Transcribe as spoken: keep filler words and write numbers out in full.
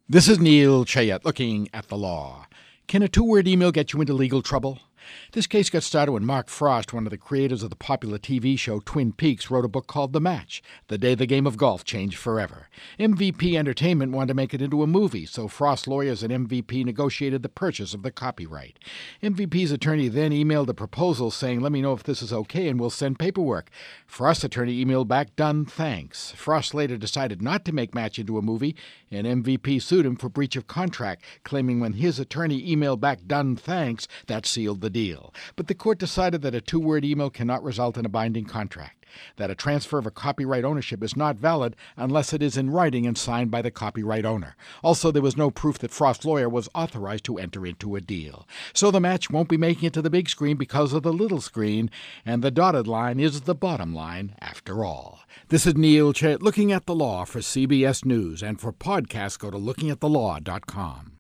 This is Neil Chayet looking at the law. Can a two-word email get you into legal trouble? This case got started when Mark Frost, one of the creators of the popular T V show Twin Peaks, wrote a book called The Match, The Day the Game of Golf Changed Forever. M V P Entertainment wanted to make it into a movie, so Frost lawyers and M V P negotiated the purchase of the copyright. M V P's attorney then emailed a proposal saying, "Let me know if this is okay and we'll send paperwork." Frost's attorney emailed back, "Done, thanks." Frost later decided not to make Match into a movie, and M V P sued him for breach of contract, claiming when his attorney emailed back, "Done, thanks," that sealed the deal. But the court decided that a two-word email cannot result in a binding contract, that a transfer of a copyright ownership is not valid unless it is in writing and signed by the copyright owner. Also, there was no proof that Frost's lawyer was authorized to enter into a deal. So the Match won't be making it to the big screen because of the little screen, and the dotted line is the bottom line after all. This is Neil Chayet looking at the law for C B S News, and for podcasts go to looking at the law dot com.